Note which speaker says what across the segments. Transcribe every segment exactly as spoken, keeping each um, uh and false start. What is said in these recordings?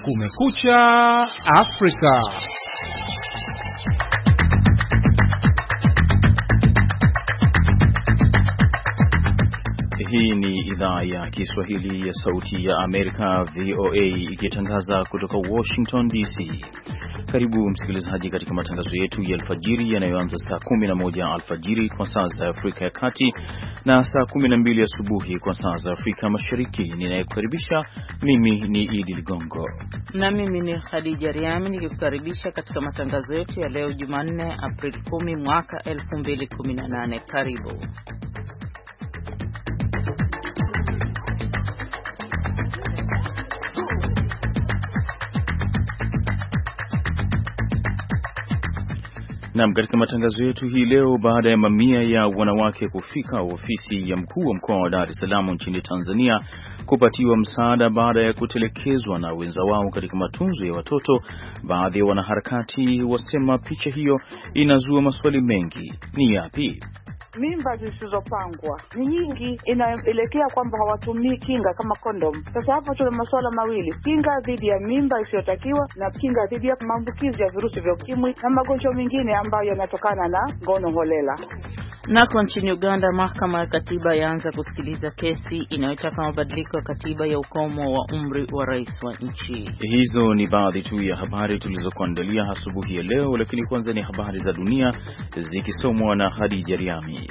Speaker 1: Kumekucha Afrika.
Speaker 2: Hii ni idhaa ya Kiswahili ya Sauti ya Amerika, V O A, ikitangaza kutoka Washington D C. Karibu msikilizaji katika matangazo yetu ya alfajiri yanayoanza saa kumi na moja alfajiri kwa saa za Afrika ya Kati na saa kumi na mbili asubuhi kwa saa za Afrika Mashariki. Ninayekukaribisha mimi ni Idi Ligongo
Speaker 3: na mimi ni Khadija Riami nikikukaribisha katika matangazo yetu ya leo Jumanne Aprili kumi mwaka elfu mbili kumi na nane. Karibu.
Speaker 2: Naam, katika matangazo yetu hii leo, baada ya mamia ya wanawake kufika ofisi ya mkuu wa mkoa wa Dar es Salaam nchini Tanzania kupatiwa msaada baada ya kutelekezwa na wenza wao katika matunzo ya watoto, baadhi ya wanaharakati wasema picha hiyo inazua maswali mengi. Ni yapi?
Speaker 4: Mimba zisizopangwa ni nyingi, inaelekea kwamba hawatumii kinga kama kondom. Sasa hapo tuna masuala mawili: kinga dhidi ya mimba isiyotakiwa na kinga dhidi ya maambukizi ya virusi vya ukimwi na magonjwa mengine ambayo yanatokana na ngono holela.
Speaker 3: Nako nchini Uganda, mahakama ya katiba yaanza kusikiliza kesi inayotaka mabadiliko ya katiba ya ukomo wa umri wa rais wa nchi.
Speaker 2: Hizo ni baadhi tu ya habari tulizokuandalia asubuhi ya leo, lakini kwanza ni habari za dunia zikisomwa na Khadija Riami.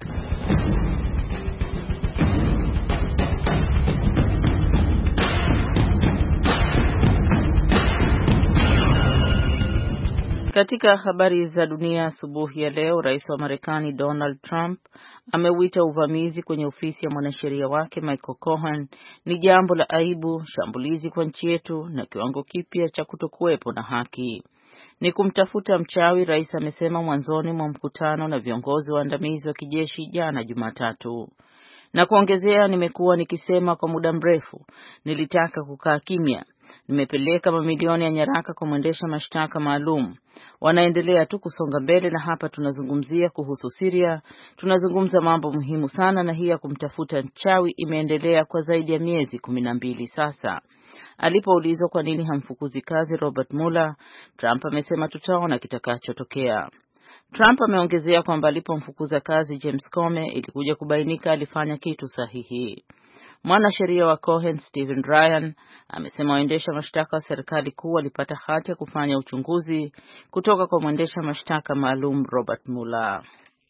Speaker 3: Katika habari za dunia asubuhi ya leo, rais wa Marekani Donald Trump ameuita uvamizi kwenye ofisi ya mwanasheria wake Michael Cohen ni jambo la aibu, shambulizi kwa nchi yetu na kiwango kipya cha kutokuwepo na haki. Ni kumtafuta mchawi, rais amesema mwanzoni mwa mkutano na viongozi waandamizi wa kijeshi jana Jumatatu. Na kuongezea, nimekuwa nikisema kwa muda mrefu, nilitaka kukaa kimya. Nimepeleka mamilioni ya nyaraka kwa mwendesha mashtaka maalum. Wanaendelea tu kusonga mbele, na hapa tunazungumzia kuhusu Syria. Tunazungumza mambo muhimu sana, na hii ya kumtafuta mchawi imeendelea kwa zaidi ya miezi kumi na mbili sasa. Alipoulizwa kwa nini hamfukuzi kazi Robert Mueller, Trump amesema tutaona kitakachotokea. Trump ameongezea kwamba alipomfukuza kazi James Comey ilikuja kubainika alifanya kitu sahihi. Mwanasheria wa Cohen Stephen Ryan amesema waendesha mashtaka wa serikali kuu walipata hati ya kufanya uchunguzi kutoka kwa mwendesha mashtaka maalum Robert Mueller.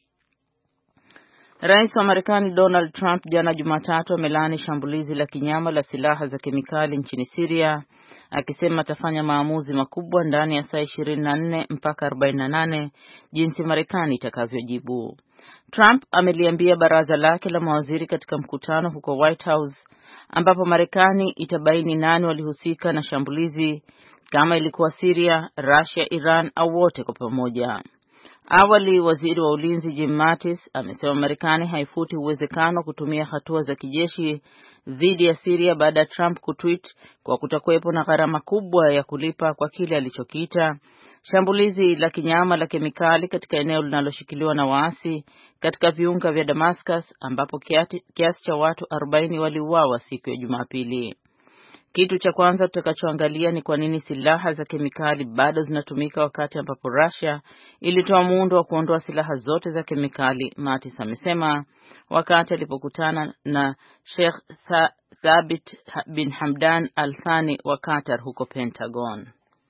Speaker 3: Rais wa Marekani Donald Trump jana Jumatatu amelaani shambulizi la kinyama la silaha za kemikali nchini Syria, akisema atafanya maamuzi makubwa ndani ya saa ishirini na nne mpaka arobaini na nane jinsi Marekani itakavyojibu. Trump ameliambia baraza lake la mawaziri katika mkutano huko White House ambapo Marekani itabaini nani walihusika na shambulizi, kama ilikuwa Syria, Russia, Iran au wote kwa pamoja. Awali, waziri wa ulinzi Jim Mattis amesema Marekani haifuti uwezekano kutumia hatua za kijeshi dhidi ya Syria baada ya Trump kutweet kwa kutakuwepo na gharama kubwa ya kulipa kwa kile alichokiita shambulizi la kinyama la kemikali katika eneo linaloshikiliwa na waasi katika viunga vya Damascus, ambapo kiasi cha watu arobaini waliuawa siku ya Jumapili. Kitu cha kwanza tutakachoangalia ni kwa nini silaha za kemikali bado zinatumika wakati ambapo Russia ilitoa muundo wa kuondoa silaha zote za kemikali, Mattis amesema wakati alipokutana na Sheikh Thabit bin Hamdan Al Thani wa Qatar huko Pentagon.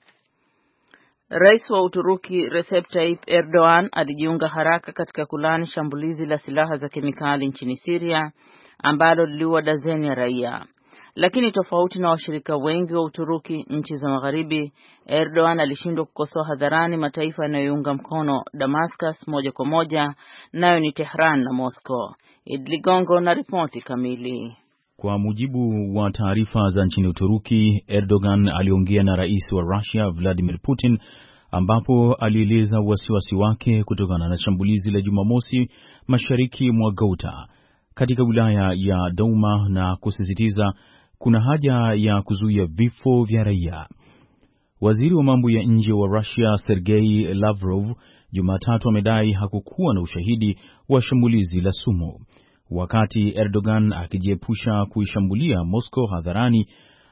Speaker 3: Rais wa Uturuki Recep Tayyip Erdogan alijiunga haraka katika kulani shambulizi la silaha za kemikali nchini Syria ambalo liliua dazeni ya raia. Lakini tofauti na washirika wengi wa Uturuki nchi za magharibi, Erdogan alishindwa kukosoa hadharani mataifa yanayounga mkono Damascus moja kwa moja, nayo ni Tehran na Moscow. Idligongo na ripoti kamili.
Speaker 2: Kwa mujibu wa taarifa za nchini Uturuki, Erdogan aliongea na rais wa Russia Vladimir Putin, ambapo alieleza wasiwasi wake kutokana na shambulizi la Jumamosi mashariki mwa Ghouta katika wilaya ya Douma na kusisitiza kuna haja ya kuzuia vifo vya raia. Waziri wa mambo ya nje wa Russia Sergei Lavrov Jumatatu amedai hakukuwa na ushahidi wa shambulizi la sumu. Wakati Erdogan akijiepusha kuishambulia Moscow hadharani,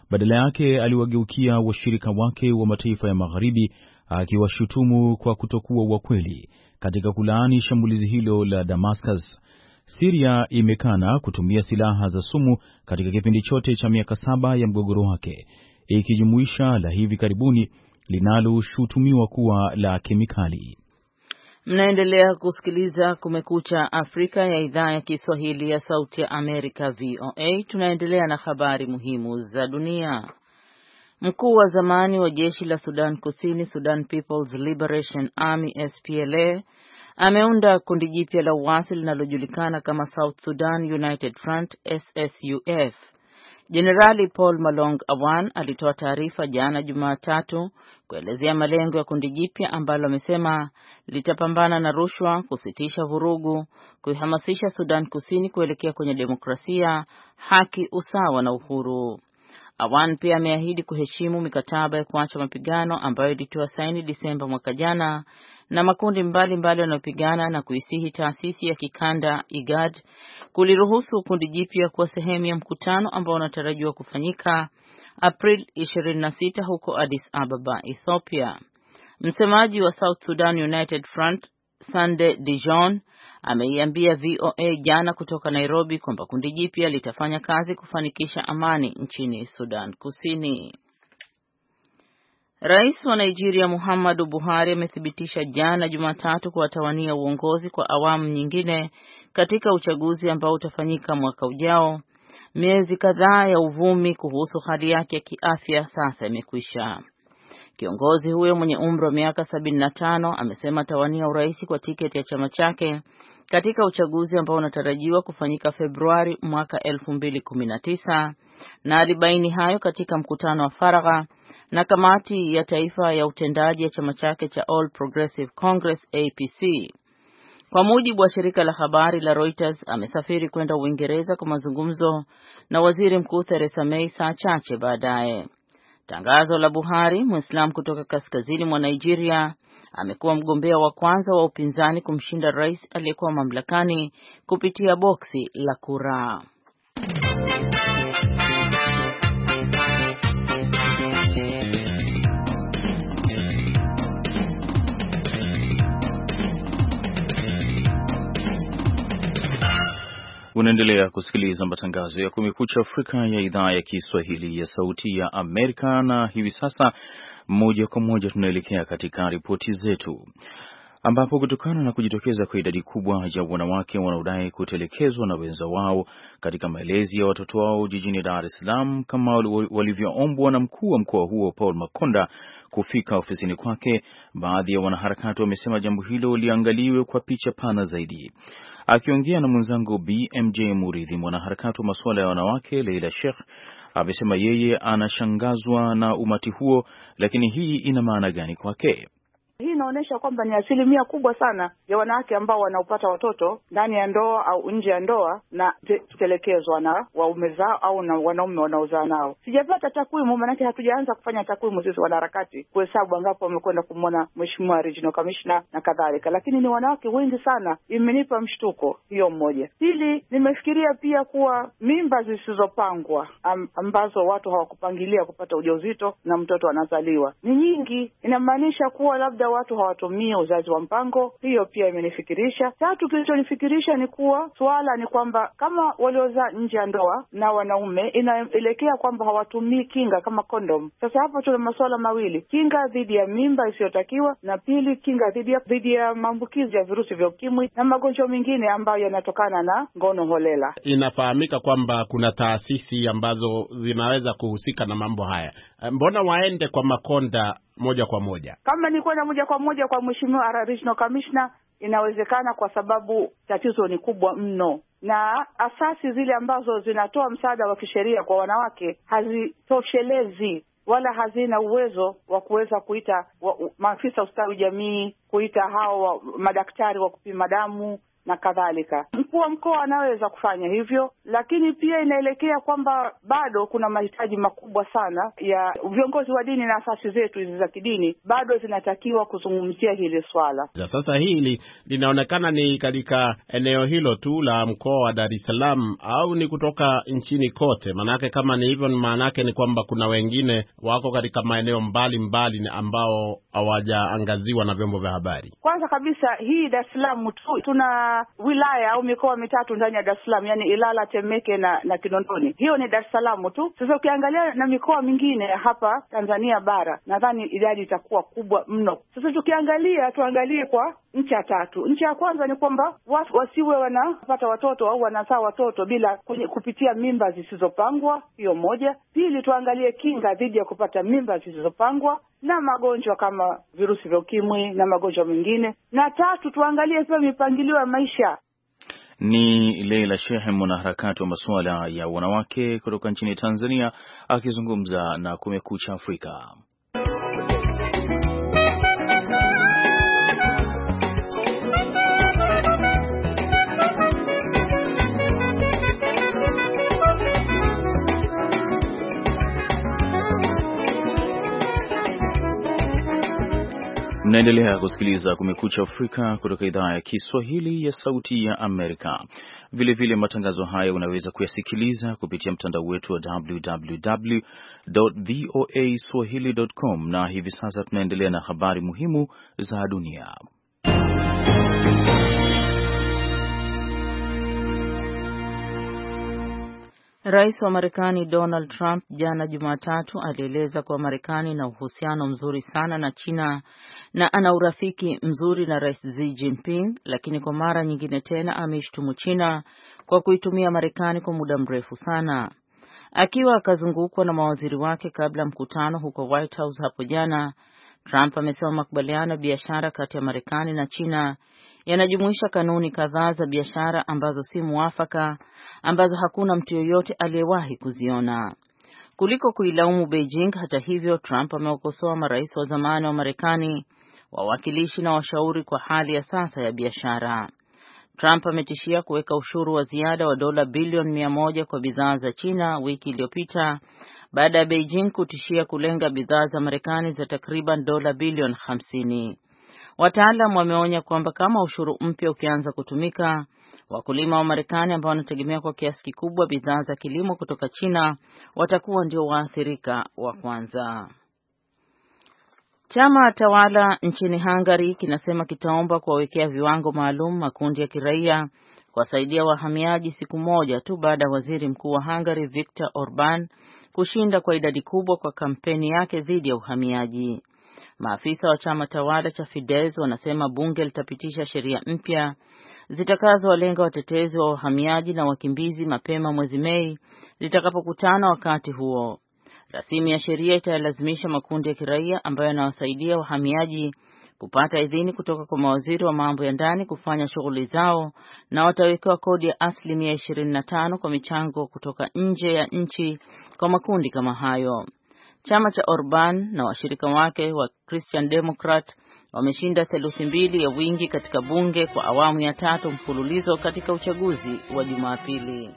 Speaker 2: Badala yake aliwageukia washirika wake wa mataifa ya Magharibi, akiwashutumu kwa kutokuwa wa kweli katika kulaani shambulizi hilo la Damascus. Syria imekana kutumia silaha za sumu katika kipindi chote cha miaka saba ya mgogoro wake, ikijumuisha la hivi karibuni linaloshutumiwa kuwa la kemikali.
Speaker 3: Mnaendelea kusikiliza Kumekucha Afrika ya idhaa ya Kiswahili ya Sauti ya Amerika V O A. Tunaendelea na habari muhimu za dunia. Mkuu wa zamani wa jeshi la Sudan Kusini, Sudan People's Liberation Army S P L A, ameunda kundi jipya la uasi linalojulikana kama South Sudan United Front S S U F. Jenerali Paul Malong Awan alitoa taarifa jana Jumatatu kuelezea malengo ya kundi jipya ambalo amesema litapambana na rushwa, kusitisha vurugu, kuihamasisha Sudan Kusini kuelekea kwenye demokrasia, haki, usawa na uhuru. Awan pia ameahidi kuheshimu mikataba ya kuacha mapigano ambayo ilitoa saini Disemba mwaka jana na makundi mbalimbali yanayopigana, na kuisihi taasisi ya kikanda IGAD kuliruhusu kundi jipya kuwa sehemu ya mkutano ambao unatarajiwa kufanyika April ishirini na sita huko Addis Ababa, Ethiopia. Msemaji wa South Sudan United Front, Sande Dijon, ameiambia V O A jana kutoka Nairobi kwamba kundi jipya litafanya kazi kufanikisha amani nchini Sudan Kusini. Rais wa Nigeria Muhammadu Buhari amethibitisha jana Jumatatu kuwatawania uongozi kwa awamu nyingine katika uchaguzi ambao utafanyika mwaka ujao. Miezi kadhaa ya uvumi kuhusu hali yake ya kiafya sasa imekwisha. Kiongozi huyo mwenye umri wa miaka sabini na tano amesema atawania urais kwa tiketi ya chama chake katika uchaguzi ambao unatarajiwa kufanyika Februari mwaka elfu mbili kumi na tisa, na alibaini hayo katika mkutano wa faragha na kamati ya taifa ya utendaji ya chama chake cha All Progressive Congress A P C. Kwa mujibu wa shirika la habari la Reuters, amesafiri kwenda Uingereza kwa mazungumzo na Waziri Mkuu Theresa May saa chache baadaye. Tangazo la Buhari, Muislamu kutoka kaskazini mwa Nigeria, amekuwa mgombea wa kwanza wa upinzani kumshinda rais aliyekuwa mamlakani kupitia boksi la kura.
Speaker 2: Unaendelea kusikiliza matangazo ya Kumekucha Afrika ya idhaa ya Kiswahili ya Sauti ya Amerika, na hivi sasa moja kwa moja tunaelekea katika ripoti zetu, ambapo kutokana na kujitokeza kwa idadi kubwa ya wanawake wanaodai kutelekezwa na wenza wao katika malezi ya watoto wao jijini Dar es Salaam, kama walivyoombwa na mkuu wa mkoa huo Paul Makonda kufika ofisini kwake, baadhi ya wanaharakati wamesema jambo hilo liangaliwe kwa picha pana zaidi. Akiongea na mwenzangu B M J Muridhi, mwanaharakati wa masuala ya wanawake Leila Sheikh amesema yeye anashangazwa na umati huo, lakini hii ina maana gani kwake?
Speaker 4: Hii inaonyesha kwamba ni asilimia kubwa sana ya wanawake ambao wanaopata watoto ndani ya ndoa au nje ya ndoa na kutelekezwa na waume zao au na wanaume wanaozaa nao. Sijapata takwimu, maana hatujaanza kufanya takwimu sisi wanaharakati kuhesabu angapo wamekwenda kumwona Mheshimiwa Regional Commissioner na kadhalika, lakini ni wanawake wengi sana. Imenipa mshtuko hiyo mmoja. Pili, nimefikiria pia kuwa mimba zisizopangwa am, ambazo watu hawakupangilia kupata ujauzito na mtoto anazaliwa ni nyingi. Inamaanisha kuwa labda watu hawatumii uzazi wa mpango. Hiyo pia imenifikirisha. Tatu, kilichonifikirisha ni kuwa swala ni kwamba kama waliozaa nje ya ndoa na wanaume, inaelekea kwamba hawatumii kinga kama condom. Sasa hapo tuna masuala mawili: kinga dhidi ya mimba isiyotakiwa, na pili kinga dhidi ya dhidi ya maambukizi ya virusi vya ukimwi na magonjwa mengine ambayo yanatokana na ngono holela.
Speaker 1: Inafahamika kwamba kuna taasisi ambazo zinaweza kuhusika na mambo haya. Mbona waende kwa Makonda moja kwa moja?
Speaker 4: Kama ni kwenda moja kwa moja kwa Mheshimiwa Regional Commissioner, inawezekana kwa sababu tatizo ni kubwa mno, na asasi zile ambazo zinatoa msaada wa kisheria kwa wanawake hazitoshelezi wala hazina uwezo wa kuweza kuita maafisa ustawi jamii, kuita hao madaktari wa kupima damu na kadhalika. Mkuu wa mkoa anaweza kufanya hivyo, lakini pia inaelekea kwamba bado kuna mahitaji makubwa sana ya viongozi wa dini na asasi zetu hizi za kidini, bado zinatakiwa kuzungumzia hili swala.
Speaker 1: Sasa hili linaonekana ni katika eneo hilo tu la mkoa wa Dar es Salaam au ni kutoka nchini kote? Manake kama ni hivyo, maanake ni kwamba kuna wengine wako katika maeneo mbali mbali ambao hawajaangaziwa na vyombo vya habari.
Speaker 4: Kwanza kabisa hii Dar es Salaam tu tuna wilaya au mikoa mitatu ndani ya Dar es Salaam, yani Ilala, Temeke na, na Kinondoni. Hiyo ni Dar es Salaam tu. Sasa ukiangalia na mikoa mingine hapa Tanzania bara, nadhani idadi itakuwa kubwa mno. Sasa tukiangalia, tuangalie kwa nchi ya tatu. Nchi ya kwanza ni kwamba wasiwe wanapata watoto au wanazaa watoto bila kupitia mimba zisizopangwa, hiyo moja. Pili, tuangalie kinga dhidi ya kupata mimba zisizopangwa na magonjwa kama virusi vya ukimwi na magonjwa mengine. Na tatu, tuangalie pia mipangilio ya maisha.
Speaker 2: Ni Leila Shehe, mwanaharakati wa masuala ya wanawake kutoka nchini Tanzania, akizungumza na Kumekucha Afrika. Mnaendelea kusikiliza Kumekucha Afrika kutoka idhaa ya Kiswahili ya Sauti ya Amerika. Vile vile matangazo haya unaweza kuyasikiliza kupitia mtandao wetu wa w w w dot voa swahili dot com, na hivi sasa tunaendelea na habari muhimu za dunia.
Speaker 3: Rais wa Marekani Donald Trump jana Jumatatu alieleza kuwa Marekani na uhusiano mzuri sana na China na ana urafiki mzuri na Rais Xi Jinping, lakini kwa mara nyingine tena ameishtumu China kwa kuitumia Marekani kwa muda mrefu sana. Akiwa akazungukwa na mawaziri wake kabla mkutano huko White House hapo jana, Trump amesema makubaliano ya biashara kati ya Marekani na China yanajumuisha kanuni kadhaa za biashara ambazo si muafaka, ambazo hakuna mtu yoyote aliyewahi kuziona. Kuliko kuilaumu Beijing, hata hivyo, Trump amewakosoa marais wa zamani wa Marekani, wawakilishi na washauri kwa hali ya sasa ya biashara. Trump ametishia kuweka ushuru wa ziada wa dola bilioni mia moja kwa bidhaa za China wiki iliyopita, baada ya Beijing kutishia kulenga bidhaa za Marekani za takriban dola bilioni hamsini. Wataalam wameonya kwamba kama ushuru mpya ukianza kutumika, wakulima wa Marekani ambao wanategemea kwa kiasi kikubwa bidhaa za kilimo kutoka China watakuwa ndio waathirika wa kwanza. Chama tawala nchini Hungary kinasema kitaomba kuwawekea viwango maalum makundi ya kiraia kuwasaidia wahamiaji siku moja tu baada ya waziri mkuu wa Hungary Viktor Orban kushinda kwa idadi kubwa kwa kampeni yake dhidi ya uhamiaji. Maafisa wa chama tawala cha Fidesz wanasema bunge litapitisha sheria mpya zitakazowalenga watetezi wa wahamiaji na wakimbizi mapema mwezi Mei litakapokutana. Wakati huo, rasimu ya sheria italazimisha makundi ya kiraia ambayo yanawasaidia wahamiaji kupata idhini kutoka kwa mawaziri wa mambo ya ndani kufanya shughuli zao, na watawekewa kodi ya asilimia ishirini na tano kwa michango kutoka nje ya nchi kwa makundi kama hayo. Chama cha Orban na washirika wake wa Christian Democrat wameshinda theluthi mbili ya wingi katika bunge kwa awamu ya tatu mfululizo katika uchaguzi wa Jumapili.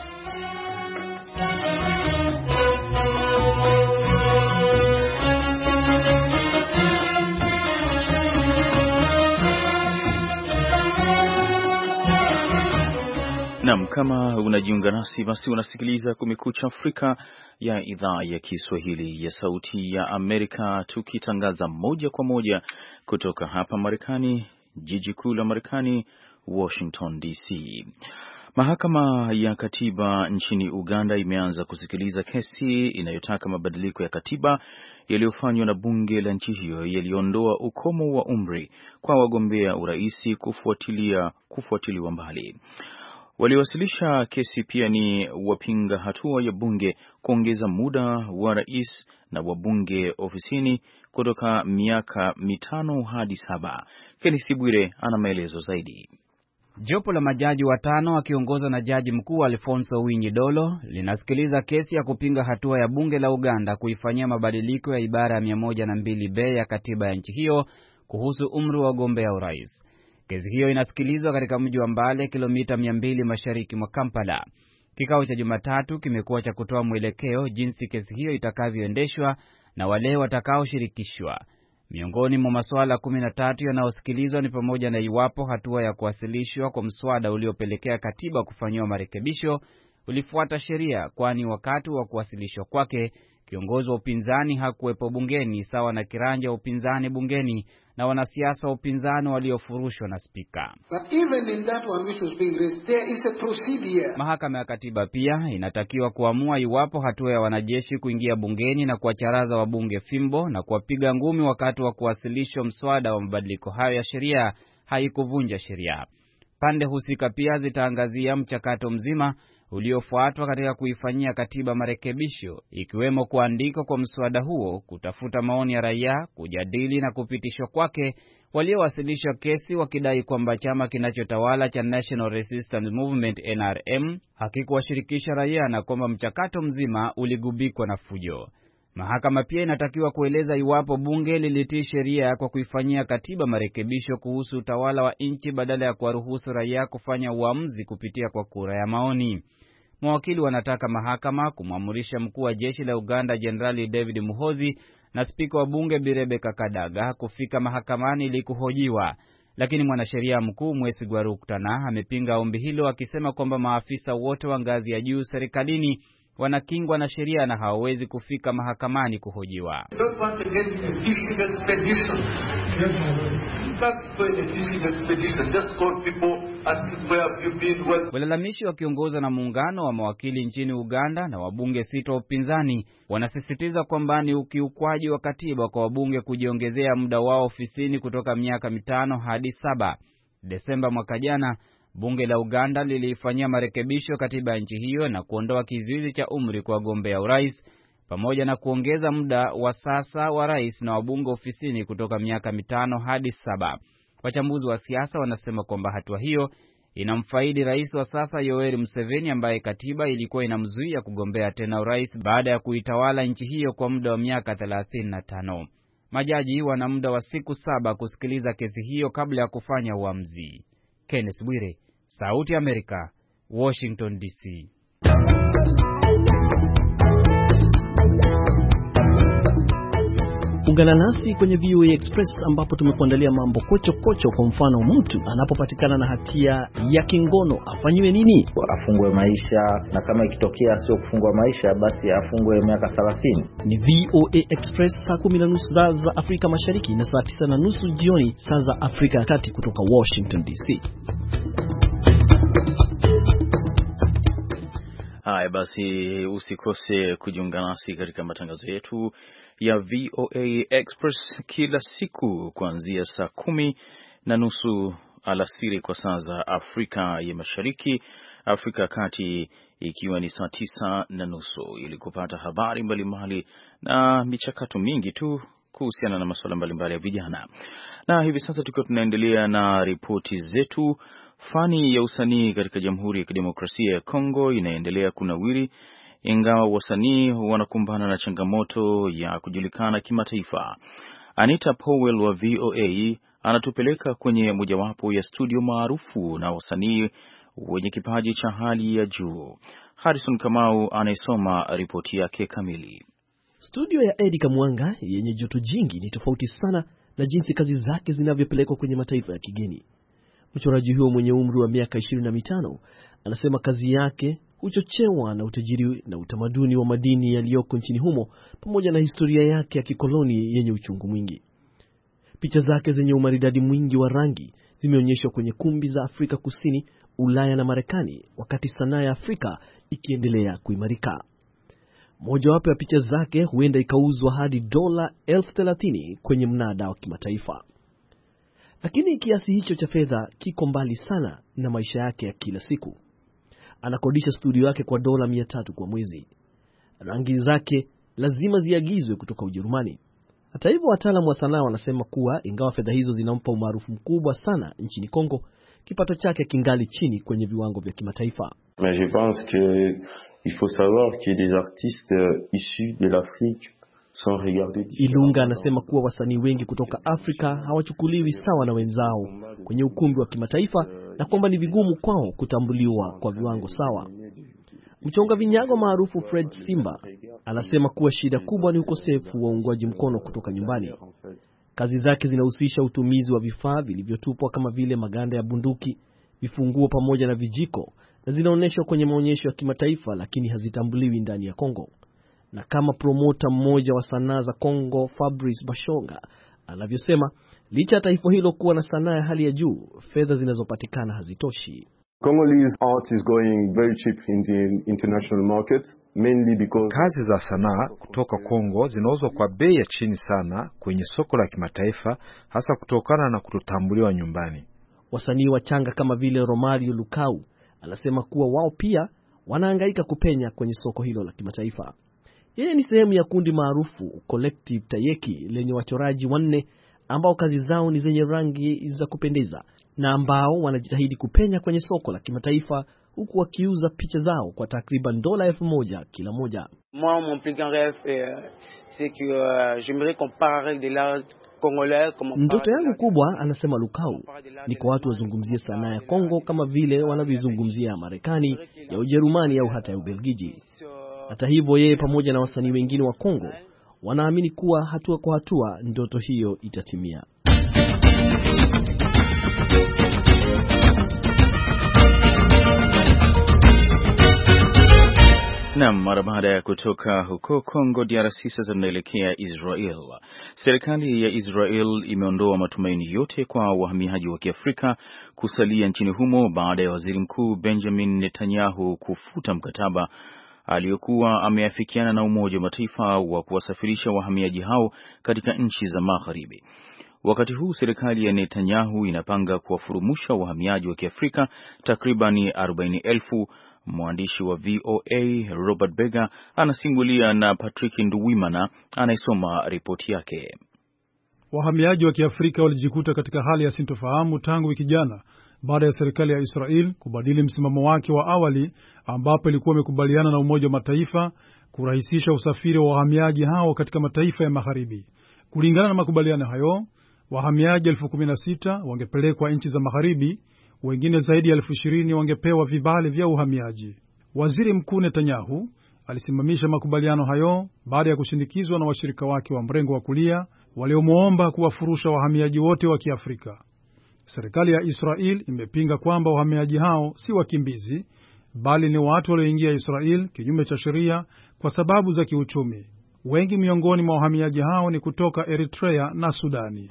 Speaker 2: Naam, kama unajiunga nasi basi unasikiliza Kumekucha Afrika ya idhaa ya Kiswahili ya Sauti ya Amerika, tukitangaza moja kwa moja kutoka hapa Marekani, jiji kuu la Marekani, Washington D C. Mahakama ya Katiba nchini Uganda imeanza kusikiliza kesi inayotaka mabadiliko ya katiba yaliyofanywa na bunge la nchi hiyo yaliondoa ukomo wa umri kwa wagombea uraisi kufuatilia kufuatiliwa mbali. Waliwasilisha kesi pia ni wapinga hatua ya bunge kuongeza muda wa rais na wabunge ofisini kutoka miaka mitano hadi saba. Kenneth Bwire ana maelezo zaidi.
Speaker 5: Jopo la majaji watano wakiongozwa na Jaji Mkuu Alfonso Winyi Dolo linasikiliza kesi ya kupinga hatua ya bunge la Uganda kuifanyia mabadiliko ya ibara ya mia moja na mbili B ya katiba ya nchi hiyo kuhusu umri wa wagombea urais. Kesi hiyo inasikilizwa katika mji wa Mbale, kilomita mia mbili mashariki mwa Kampala. Kikao cha Jumatatu kimekuwa cha kutoa mwelekeo jinsi kesi hiyo itakavyoendeshwa na wale watakaoshirikishwa. Miongoni mwa masuala kumi na tatu yanayosikilizwa ni pamoja na iwapo hatua ya kuwasilishwa kwa mswada uliopelekea katiba kufanyiwa marekebisho ulifuata sheria, kwani wakati wa kuwasilishwa kwake kiongozi wa upinzani hakuwepo bungeni sawa na kiranja wa upinzani bungeni na wanasiasa wa upinzani waliofurushwa na spika. Mahakama ya katiba pia inatakiwa kuamua iwapo hatua ya wanajeshi kuingia bungeni na kuwacharaza wabunge fimbo na kuwapiga ngumi wakati wa kuwasilishwa mswada wa mabadiliko hayo ya sheria haikuvunja sheria. Pande husika pia zitaangazia mchakato mzima uliofuatwa katika kuifanyia katiba marekebisho, ikiwemo kuandikwa kwa mswada huo, kutafuta maoni ya raia, kujadili na kupitishwa kwake, waliowasilishwa kesi wakidai kwamba chama kinachotawala cha National Resistance Movement N R M hakikuwashirikisha raia na kwamba mchakato mzima uligubikwa na fujo. Mahakama pia inatakiwa kueleza iwapo bunge lilitii sheria kwa kuifanyia katiba marekebisho kuhusu utawala wa nchi badala ya kuwaruhusu raia kufanya uamuzi kupitia kwa kura ya maoni. Mawakili wanataka mahakama kumwamurisha mkuu wa jeshi la Uganda Jenerali David Muhoozi na spika wa bunge Bi Rebecca Kadaga kufika mahakamani ili kuhojiwa, lakini mwanasheria mkuu Mwesigwa Rukutana amepinga ombi hilo akisema kwamba maafisa wote wa ngazi ya juu serikalini wanakingwa na sheria na hawawezi kufika mahakamani kuhojiwa. Walalamishi wakiongozwa na muungano wa mawakili nchini Uganda na wabunge sita wa upinzani wanasisitiza kwamba ni ukiukwaji wa katiba kwa wabunge kujiongezea muda wao ofisini kutoka miaka mitano hadi saba. Desemba mwaka jana, bunge la Uganda lilifanyia marekebisho katiba ya nchi hiyo na kuondoa kizuizi cha umri kwa wagombea urais pamoja na kuongeza muda wa sasa wa rais na wabunge ofisini kutoka miaka mitano hadi saba. Wachambuzi wa siasa wanasema kwamba hatua hiyo inamfaidi rais wa sasa Yoweri Museveni ambaye katiba ilikuwa inamzuia kugombea tena urais baada ya kuitawala nchi hiyo kwa muda wa miaka thelathini na tano. Majaji wana muda wa siku saba kusikiliza kesi hiyo kabla ya kufanya uamuzi. Kenneth Bwire, Sauti ya Amerika, Washington D C.
Speaker 6: Ungana nasi kwenye V O A Express ambapo tumekuandalia mambo kocho kocho. Kwa mfano, mtu anapopatikana na hatia ya kingono afanywe nini?
Speaker 7: Afungwe maisha, na kama ikitokea sio kufungwa maisha basi afungwe miaka thelathini.
Speaker 6: Ni V O A Express saa kumi na nusu saa za Afrika Mashariki na saa tisa na nusu jioni saa za Afrika ya Kati kutoka Washington D C.
Speaker 2: Haya basi, usikose kujiunga nasi katika matangazo yetu ya V O A Express kila siku kuanzia saa kumi na nusu alasiri kwa saa za Afrika ya Mashariki, Afrika ya Kati ikiwa ni saa tisa na nusu, ili kupata habari mbalimbali na michakato mingi tu kuhusiana na masuala mbalimbali ya vijana. Na hivi sasa tukiwa tunaendelea na ripoti zetu, fani ya usanii katika Jamhuri ya Kidemokrasia ya Kongo inaendelea kunawiri, ingawa wasanii wanakumbana na changamoto ya kujulikana kimataifa. Anita Powell wa V O A anatupeleka kwenye mojawapo ya studio maarufu na wasanii wenye kipaji cha hali ya juu. Harrison Kamau anaisoma ripoti yake kamili.
Speaker 6: Studio ya Eddie Kamwanga yenye joto jingi ni tofauti sana na jinsi kazi zake zinavyopelekwa kwenye mataifa ya kigeni. Mchoraji huyo mwenye umri wa miaka ishirini na mitano anasema kazi yake huchochewa na utajiri na utamaduni wa madini yaliyoko nchini humo pamoja na historia yake ya kikoloni yenye uchungu mwingi. Picha zake zenye umaridadi mwingi wa rangi zimeonyeshwa kwenye kumbi za Afrika Kusini, Ulaya na Marekani, wakati sanaa ya Afrika ikiendelea kuimarika. Moja wapo ya picha zake huenda ikauzwa hadi dola elfu thelathini kwenye mnada wa kimataifa. Lakini kiasi hicho cha fedha kiko mbali sana na maisha yake ya kila siku. Anakodisha studio yake kwa dola mia tatu kwa mwezi. Rangi zake lazima ziagizwe kutoka Ujerumani. Hata hivyo, wataalamu wa sanaa wanasema kuwa ingawa fedha hizo zinampa umaarufu mkubwa sana nchini Kongo, kipato chake kingali chini kwenye viwango vya kimataifa.
Speaker 8: Mais je pense que il faut savoir qu'il y a des artistes issus de l'Afrique
Speaker 6: Ilunga anasema kuwa wasanii wengi kutoka Afrika hawachukuliwi sawa na wenzao kwenye ukumbi wa kimataifa na kwamba ni vigumu kwao kutambuliwa kwa viwango sawa. Mchonga vinyago maarufu Fred Simba anasema kuwa shida kubwa ni ukosefu wa uungwaji mkono kutoka nyumbani. Kazi zake zinahusisha utumizi wa vifaa vilivyotupwa kama vile maganda ya bunduki, vifunguo pamoja na vijiko, na zinaonyeshwa kwenye maonyesho ya kimataifa lakini hazitambuliwi ndani ya Kongo. Na kama promota mmoja wa sanaa za Kongo, Fabrice Bashonga, anavyosema, licha ya taifa hilo kuwa na sanaa ya hali ya juu, fedha zinazopatikana hazitoshi.
Speaker 8: Congolese art is going very cheap in the international market, mainly because
Speaker 9: kazi za sanaa kutoka Kongo zinauzwa kwa bei ya chini sana kwenye soko la kimataifa, hasa kutokana na kutotambuliwa nyumbani.
Speaker 6: Wasanii wachanga kama vile Romario Lukau anasema kuwa wao pia wanahangaika kupenya kwenye soko hilo la kimataifa. Yeye ni sehemu ya kundi maarufu Collective Tayeki lenye wachoraji wanne ambao kazi zao ni zenye rangi za kupendeza na ambao wanajitahidi kupenya kwenye soko la kimataifa huku wakiuza picha zao kwa takriban dola elfu moja kila moja.
Speaker 10: Moi, mon plus grand rêve c'est que euh, j'aimerais comparer de l'art congolais comme
Speaker 6: ndoto yangu kubwa, anasema Lukau, ni kwa watu wazungumzie sanaa ya Kongo kama vile wanavyozungumzia ya Marekani, ya Ujerumani au hata ya Ubelgiji. Hata hivyo, yeye pamoja na wasanii wengine wa Kongo wanaamini kuwa hatua kwa hatua ndoto hiyo itatimia.
Speaker 2: Naam, mara baada ya kutoka huko Kongo D R C sasa tunaelekea Israel. Serikali ya Israel imeondoa matumaini yote kwa wahamiaji wa Kiafrika kusalia nchini humo baada ya Waziri Mkuu Benjamin Netanyahu kufuta mkataba aliyokuwa ameafikiana na Umoja wa Mataifa wa kuwasafirisha wahamiaji hao katika nchi za Magharibi. Wakati huu serikali ya Netanyahu inapanga kuwafurumusha wahamiaji wa Kiafrika takribani arobaini elfu. Mwandishi wa V O A Robert Bega anasimulia na Patrick Nduwimana anaisoma ripoti yake.
Speaker 11: Wahamiaji wa Kiafrika walijikuta katika hali ya sintofahamu tangu wiki jana baada ya serikali ya Israel kubadili msimamo wake wa awali ambapo ilikuwa imekubaliana na Umoja wa Mataifa kurahisisha usafiri wa wahamiaji hao katika mataifa ya Magharibi. Kulingana na makubaliano hayo, wahamiaji elfu kumi na sita wangepelekwa nchi za Magharibi, wengine zaidi ya elfu ishirini wangepewa vibali vya uhamiaji. Waziri Mkuu Netanyahu alisimamisha makubaliano hayo baada ya kushindikizwa na washirika wake wa mrengo wa kulia waliomuomba kuwafurusha wahamiaji wote wa Kiafrika. Serikali ya Israel imepinga kwamba wahamiaji hao si wakimbizi, bali ni watu walioingia Israel kinyume cha sheria kwa sababu za kiuchumi. Wengi miongoni mwa wahamiaji hao ni kutoka Eritrea na Sudani.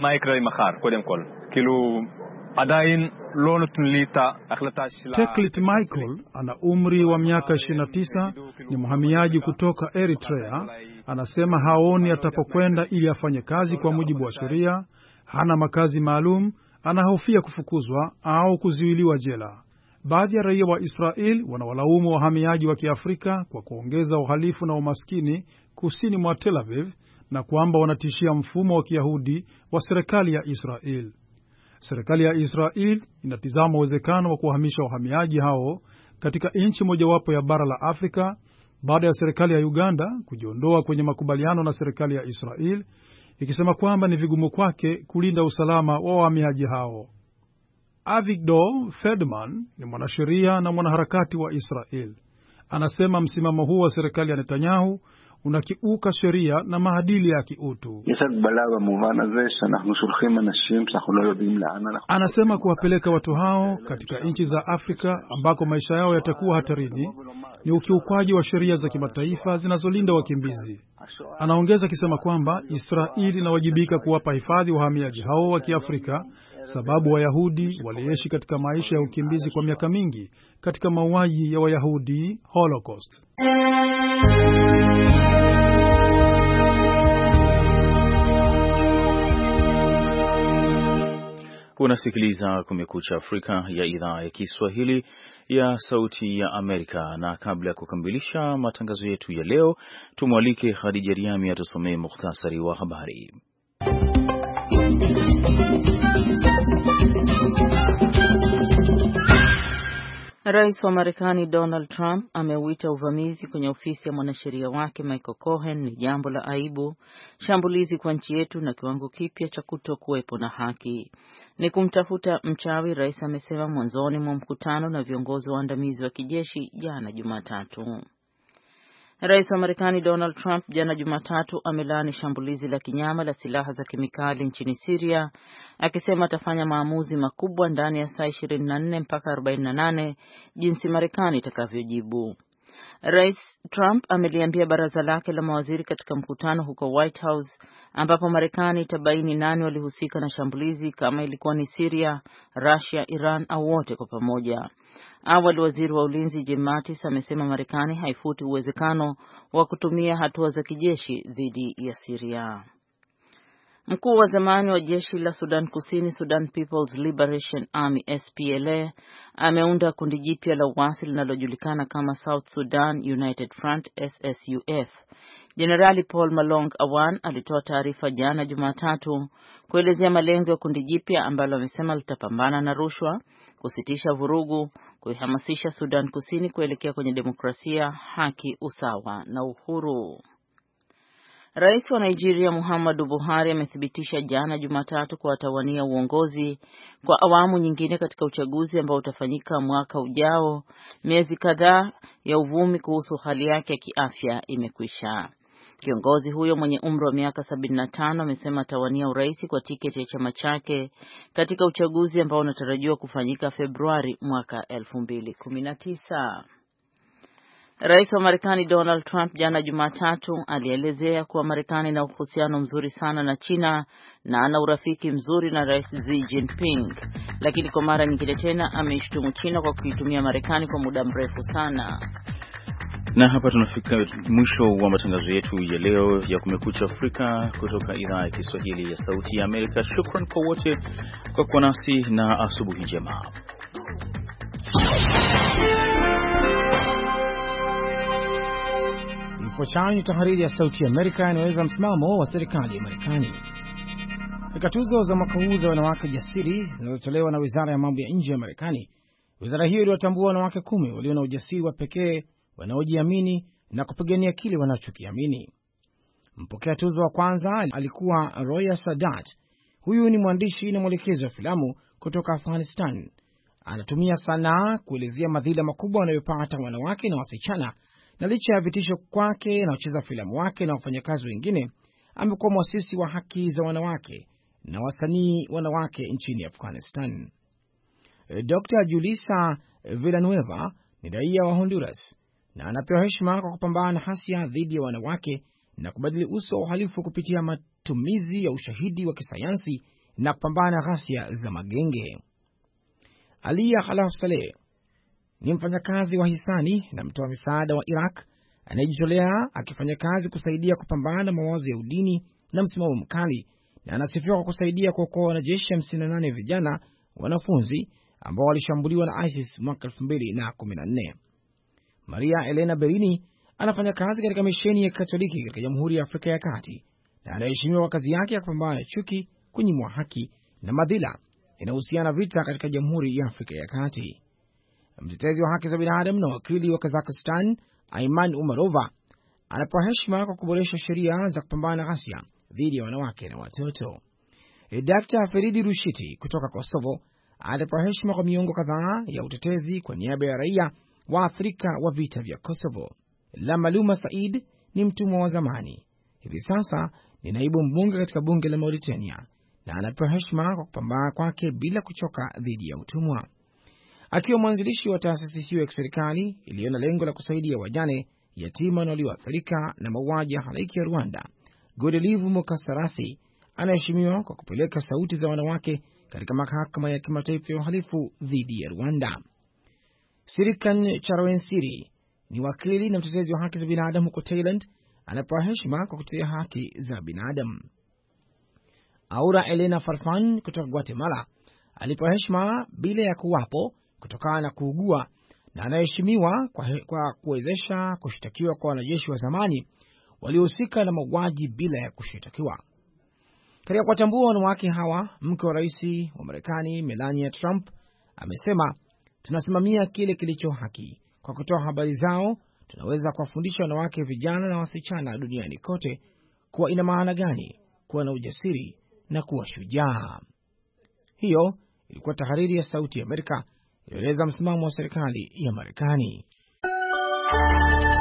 Speaker 11: Teklit Michael ana umri wa miaka ishirini na tisa, ni mhamiaji kutoka Eritrea. Anasema haoni atapokwenda ili afanye kazi kwa mujibu wa sheria, hana makazi maalum, anahofia kufukuzwa au kuzuiliwa jela. Baadhi ya raia wa Israel wanawalaumu wahamiaji wa Kiafrika kwa kuongeza uhalifu na umaskini kusini mwa Tel Aviv na kwamba wanatishia mfumo wa Kiyahudi wa serikali ya Israel. Serikali ya Israel inatizama uwezekano wa kuhamisha wahamiaji hao katika nchi mojawapo ya bara la Afrika baada ya serikali ya Uganda kujiondoa kwenye makubaliano na serikali ya Israel, ikisema kwamba ni vigumu kwake kulinda usalama wa wahamiaji hao. Avigdor Feldman ni mwanasheria na mwanaharakati wa Israel. Anasema msimamo huu wa serikali ya Netanyahu unakiuka sheria na maadili ya kiutu. Anasema kuwapeleka watu hao katika nchi za Afrika ambako maisha yao yatakuwa hatarini ni ukiukwaji wa sheria za kimataifa zinazolinda wakimbizi. Anaongeza akisema kwamba Israeli inawajibika kuwapa hifadhi wahamiaji hao wa Kiafrika sababu Wayahudi waliishi katika maisha ya ukimbizi kwa miaka mingi katika mauaji ya Wayahudi, Holocaust.
Speaker 2: Unasikiliza Kumekucha Afrika ya idhaa ya Kiswahili ya Sauti ya Amerika, na kabla ya kukamilisha matangazo yetu ya leo, tumwalike Khadija Riami atusomee mukhtasari wa habari.
Speaker 3: Rais wa Marekani Donald Trump ameuita uvamizi kwenye ofisi ya mwanasheria wake Michael Cohen ni jambo la aibu, shambulizi kwa nchi yetu na kiwango kipya cha kutokuwepo na haki. Ni kumtafuta mchawi, rais amesema mwanzoni mwa mkutano na viongozi waandamizi wa kijeshi jana Jumatatu. Rais wa Marekani Donald Trump jana Jumatatu amelaani shambulizi la kinyama la silaha za kemikali nchini Syria, akisema atafanya maamuzi makubwa ndani ya saa ishirini na nne mpaka arobaini na nane jinsi Marekani itakavyojibu. Rais Trump ameliambia baraza lake la mawaziri katika mkutano huko White House ambapo Marekani itabaini nani walihusika na shambulizi, kama ilikuwa ni Syria, Russia, Iran au wote kwa pamoja. Awali waziri wa ulinzi Jim Mattis amesema Marekani haifuti uwezekano wa kutumia hatua za kijeshi dhidi ya Syria. Mkuu wa zamani wa jeshi la Sudan Kusini, Sudan People's Liberation Army S P L A, ameunda kundi jipya la uasi linalojulikana kama South Sudan United Front S S U F. Jenerali Paul Malong Awan alitoa taarifa jana Jumatatu kuelezea malengo ya kundi jipya ambalo amesema litapambana na rushwa, kusitisha vurugu, kuihamasisha Sudan Kusini kuelekea kwenye demokrasia, haki, usawa na uhuru. Rais wa Nigeria Muhammadu Buhari amethibitisha jana Jumatatu kwa atawania uongozi kwa awamu nyingine katika uchaguzi ambao utafanyika mwaka ujao. Miezi kadhaa ya uvumi kuhusu hali yake ya kiafya imekwisha. Kiongozi huyo mwenye umri wa miaka sabini na tano amesema atawania urais kwa tiketi ya chama chake katika uchaguzi ambao unatarajiwa kufanyika Februari mwaka elfu mbili kumi na tisa. Rais wa Marekani Donald Trump jana Jumatatu alielezea kuwa Marekani ina uhusiano mzuri sana na China na ana urafiki mzuri na Rais Xi Jinping, lakini kwa mara nyingine tena ameishtumu China kwa kuitumia Marekani kwa muda mrefu sana.
Speaker 2: Na hapa tunafika mwisho wa matangazo yetu ya leo ya Kumekucha Afrika kutoka idhaa ya Kiswahili ya Sauti ya Amerika. Shukran kwa wote kwa kuwa nasi na asubuhi njema.
Speaker 12: Ifuatayo ni tahariri ya Sauti ya Amerika inaweza msimamo wa serikali ya Marekani. Katika tuzo za mwaka huu za wanawake jasiri zinazotolewa na Wizara ya Mambo ya Nje ya Marekani, wizara hiyo iliwatambua wanawake kumi walio na ujasiri wa pekee, wanaojiamini na kupigania kile wanachokiamini. Mpokea tuzo wa kwanza alikuwa Roya Sadat. Huyu ni mwandishi na mwelekezi wa filamu kutoka Afghanistan. Anatumia sanaa kuelezea madhila makubwa wanayopata wanawake na wasichana, na licha ya vitisho kwake na wacheza filamu wake na wafanyakazi wengine, amekuwa mwasisi wa haki za wanawake na wasanii wanawake nchini Afghanistan. Doctor Julissa Villanueva ni raia wa Honduras na anapewa heshima kwa kupambana na hasia dhidi ya wanawake na kubadili uso wa uhalifu kupitia matumizi ya ushahidi wa kisayansi na kupambana na ghasia za magenge. Alia Khalaf Saleh ni mfanyakazi wa hisani na mtoa misaada wa Iraq anayejitolea akifanya kazi kusaidia kupambana na mawazo ya udini na msimamo mkali, na anasifiwa kwa kusaidia kuokoa wanajeshi hamsini na nane vijana wanafunzi ambao walishambuliwa na ISIS mwaka elfu mbili na kumi na nne. Maria Elena Berini anafanya kazi katika misheni ya Katoliki katika Jamhuri ya Afrika ya Kati na anaheshimiwa kwa kazi yake ya kupambana na chuki, kunyimwa haki na madhila inahusiana vita katika Jamhuri ya Afrika ya Kati. Mtetezi wa haki za binadamu na wakili wa Kazakhstan Ayman Umarova anapewa heshima kwa kuboresha sheria za kupambana na ghasia dhidi ya wanawake na watoto. Daktari Feridi Rushiti kutoka Kosovo anapewa heshima kwa miongo kadhaa ya utetezi kwa niaba ya raia waathirika wa vita vya Kosovo. Lamaluma Said ni mtumwa wa zamani. Hivi sasa ni naibu mbunge katika bunge la Mauritania na anapewa heshima kwa kupambana kwake bila kuchoka dhidi ya utumwa. Akiwa mwanzilishi wa taasisi hiyo ya kiserikali iliyo na lengo la kusaidia wajane, yatima na walioathirika na mauaji ya halaiki ya Rwanda, Godelive Mukasarasi anaheshimiwa kwa kupeleka sauti za wanawake katika mahakama ya kimataifa ya uhalifu dhidi ya Rwanda. Sirikan Charawensiri ni wakili na mtetezi wa haki za binadamu huko Thailand, anapewa heshima kwa kutetea haki za binadamu. Aura Elena Farfan kutoka Guatemala alipewa heshima bila ya kuwapo kutokana na kuugua, na anaheshimiwa kwa, kwa kuwezesha kushtakiwa kwa wanajeshi wa zamani waliohusika na mauaji bila ya kushtakiwa. Katika kuwatambua wanawake hawa, mke wa rais wa Marekani Melania Trump amesema tunasimamia kile kilicho haki. Kwa kutoa habari zao, tunaweza kuwafundisha wanawake, vijana na wasichana duniani kote kuwa ina maana gani kuwa na ujasiri na kuwa shujaa. Hiyo ilikuwa tahariri ya Sauti ya Amerika, ilieleza msimamo wa serikali ya Marekani.